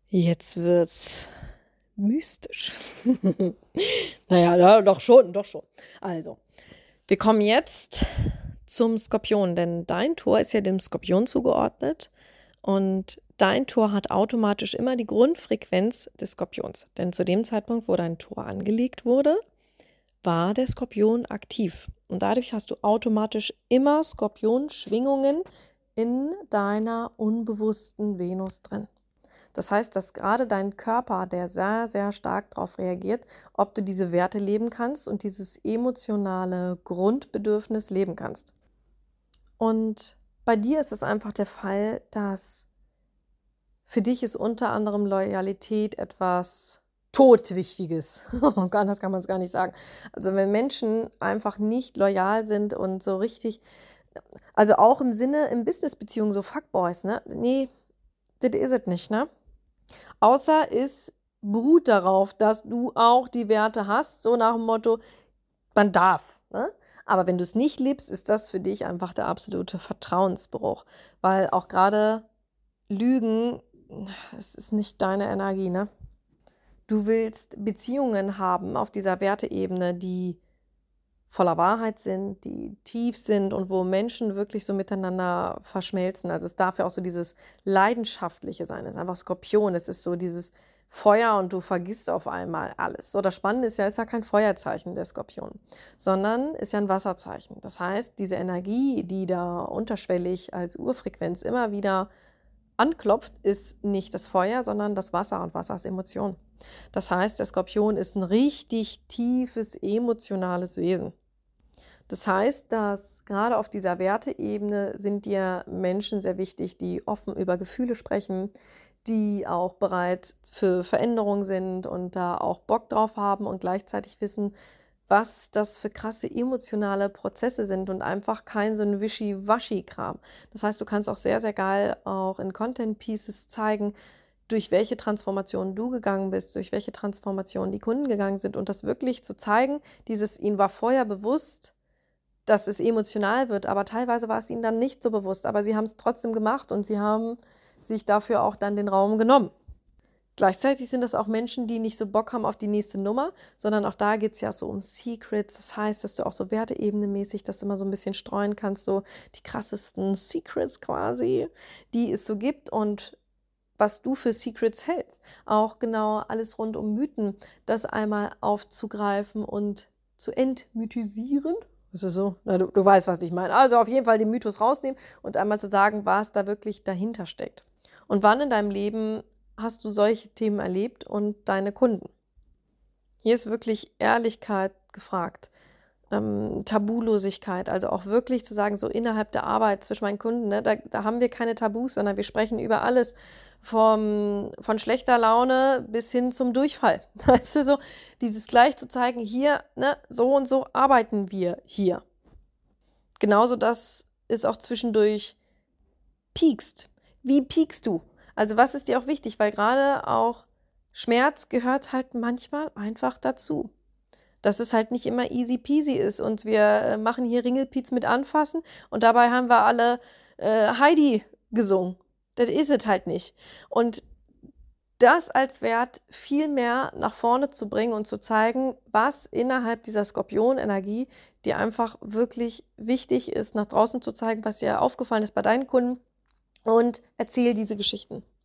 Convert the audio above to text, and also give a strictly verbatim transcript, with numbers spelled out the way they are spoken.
Jetzt wird's mystisch. Naja, ja, doch schon, doch schon. Also, wir kommen jetzt zum Skorpion, denn dein Tor ist ja dem Skorpion zugeordnet und dein Tor hat automatisch immer die Grundfrequenz des Skorpions. Denn zu dem Zeitpunkt, wo dein Tor angelegt wurde, war der Skorpion aktiv. Und dadurch hast du automatisch immer Skorpion-Schwingungen in deiner unbewussten Venus drin. Das heißt, dass gerade dein Körper, der sehr, sehr stark darauf reagiert, ob du diese Werte leben kannst und dieses emotionale Grundbedürfnis leben kannst. Und bei dir ist es einfach der Fall, dass für dich ist unter anderem Loyalität etwas Todwichtiges. Anders kann man es gar nicht sagen. Also wenn Menschen einfach nicht loyal sind und so richtig, also auch im Sinne, in Businessbeziehungen so Fuckboys, ne? Nee, das ist es nicht, ne? Außer es beruht darauf, dass du auch die Werte hast, so nach dem Motto, man darf. Ne? Aber wenn du es nicht liebst, ist das für dich einfach der absolute Vertrauensbruch. Weil auch gerade Lügen, es ist nicht deine Energie, ne? Du willst Beziehungen haben auf dieser Werteebene, die voller Wahrheit sind, die tief sind und wo Menschen wirklich so miteinander verschmelzen. Also es darf ja auch so dieses Leidenschaftliche sein. Es ist einfach Skorpion, es ist so dieses Feuer und du vergisst auf einmal alles. So, das Spannende ist ja, es ist ja kein Feuerzeichen, der Skorpion, sondern ist ja ein Wasserzeichen. Das heißt, diese Energie, die da unterschwellig als Urfrequenz immer wieder anklopft, ist nicht das Feuer, sondern das Wasser, und Wasser ist Emotion. Das heißt, der Skorpion ist ein richtig tiefes, emotionales Wesen. Das heißt, dass gerade auf dieser Werteebene sind dir Menschen sehr wichtig, die offen über Gefühle sprechen, die auch bereit für Veränderung sind und da auch Bock drauf haben und gleichzeitig wissen, was das für krasse emotionale Prozesse sind und einfach kein so ein Wischi-Waschi-Kram. Das heißt, du kannst auch sehr, sehr geil auch in Content-Pieces zeigen, durch welche Transformation du gegangen bist, durch welche Transformation die Kunden gegangen sind und das wirklich zu zeigen, dieses, ihnen war vorher bewusst, dass es emotional wird, aber teilweise war es ihnen dann nicht so bewusst, aber sie haben es trotzdem gemacht und sie haben sich dafür auch dann den Raum genommen. Gleichzeitig sind das auch Menschen, die nicht so Bock haben auf die nächste Nummer, sondern auch da geht es ja so um Secrets. Das heißt, dass du auch so werteebenemäßig das immer so ein bisschen streuen kannst, so die krassesten Secrets quasi, die es so gibt und was du für Secrets hältst. Auch genau alles rund um Mythen, das einmal aufzugreifen und zu entmythisieren. Ist das so? Na, du, du weißt, was ich meine. Also auf jeden Fall den Mythos rausnehmen und einmal zu sagen, was da wirklich dahinter steckt. Und wann in deinem Leben hast du solche Themen erlebt und deine Kunden? Hier ist wirklich Ehrlichkeit gefragt. Ähm, Tabulosigkeit, also auch wirklich zu sagen, so innerhalb der Arbeit zwischen meinen Kunden, ne, da, da haben wir keine Tabus, sondern wir sprechen über alles, vom, von schlechter Laune bis hin zum Durchfall. Weißt du, so dieses gleich zu zeigen, hier, ne, so und so arbeiten wir hier. Genauso, dass es auch zwischendurch piekst. Wie piekst du? Also was ist dir auch wichtig? Weil gerade auch Schmerz gehört halt manchmal einfach dazu. Dass es halt nicht immer easy peasy ist und wir äh, machen hier Ringelpiez mit anfassen und dabei haben wir alle äh, Heidi gesungen. Das ist es halt nicht. Und das als Wert viel mehr nach vorne zu bringen und zu zeigen, was innerhalb dieser Skorpion-Energie dir einfach wirklich wichtig ist, nach draußen zu zeigen, was dir aufgefallen ist bei deinen Kunden und erzähl diese Geschichten.